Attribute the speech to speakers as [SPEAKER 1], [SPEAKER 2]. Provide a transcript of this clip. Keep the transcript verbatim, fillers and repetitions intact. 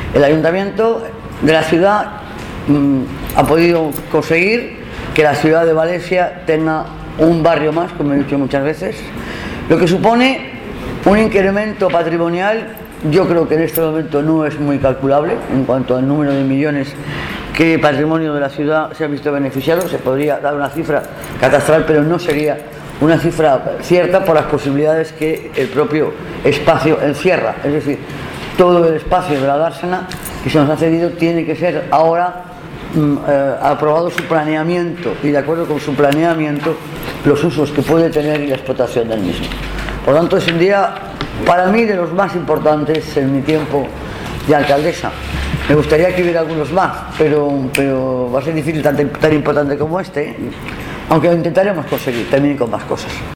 [SPEAKER 1] El ayuntamiento de la ciudad mmm, ha podido conseguir que la ciudad de Valencia tenga un barrio más, como he dicho muchas veces, lo que supone un incremento patrimonial. Yo creo que en este momento no es muy calculable en cuanto al número de millones que el patrimonio de la ciudad se ha visto beneficiado. Se podría dar una cifra catastral, pero no sería una cifra cierta por las posibilidades que el propio espacio encierra. Es decir, todo el espacio de la dársena que se nos ha cedido tiene que ser ahora mm, eh, aprobado su planeamiento, y de acuerdo con su planeamiento los usos que puede tener y la explotación del mismo. Por lo tanto, es un día para mí de los más importantes en mi tiempo de alcaldesa. Me gustaría que hubiera algunos más, pero, pero va a ser difícil tan, tan importante como este, aunque lo intentaremos conseguir también con más cosas.